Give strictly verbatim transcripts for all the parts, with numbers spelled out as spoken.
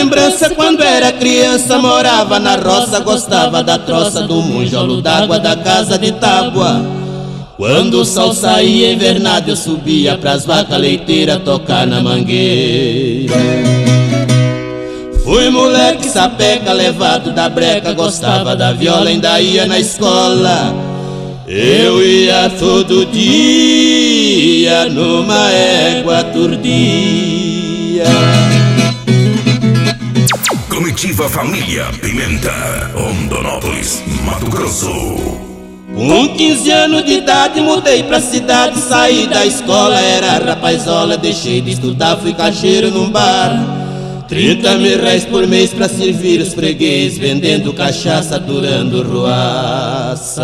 lembrança quando era criança, morava na roça, gostava da troça do monjolo d'água da casa de tábua. Quando o sol saía invernado eu subia pras vacas leiteiras tocar na mangueira. Fui moleque sapeca, levado da breca, gostava da viola, ainda ia na escola. Eu ia todo dia numa égua turdia. Comitiva Família Pimenta, Rondonópolis, Mato Grosso. Com quinze anos de idade mudei pra cidade, saí da escola, era rapazola, deixei de estudar, fui caixeiro num bar. Trinta mil reais por mês pra servir os freguês, vendendo cachaça, durando ruaça.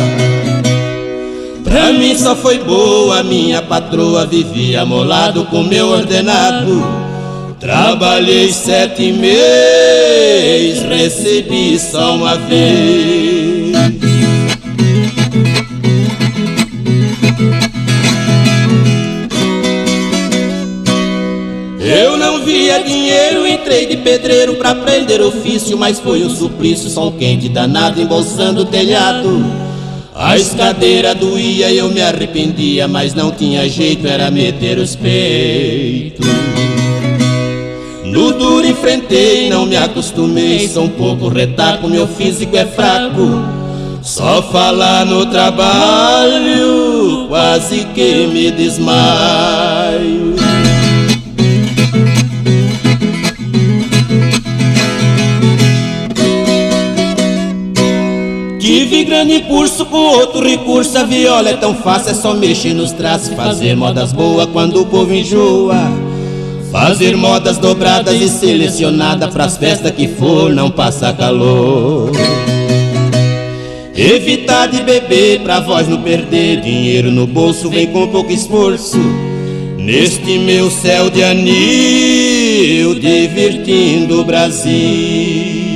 Pra mim só foi boa, minha patroa vivia amolado com meu ordenado. Trabalhei sete meses, recebi só uma vez. Eu não via dinheiro, entrei de pedreiro pra aprender ofício, mas foi um suplício, sol quente danado embolsando o telhado. A escadeira doía e eu me arrependia, mas não tinha jeito, era meter os peitos. No duro enfrentei, não me acostumei, sou um pouco retaco, meu físico é fraco. Só falar no trabalho, quase que me desmaio. Tive grande impulso com outro recurso, a viola é tão fácil, é só mexer nos traços, fazer modas boas quando o povo enjoa. Fazer modas dobradas e selecionadas pras festas que for, não passar calor. Evitar de beber pra voz não perder, dinheiro no bolso vem com pouco esforço. Neste meu céu de anil, divertindo o Brasil.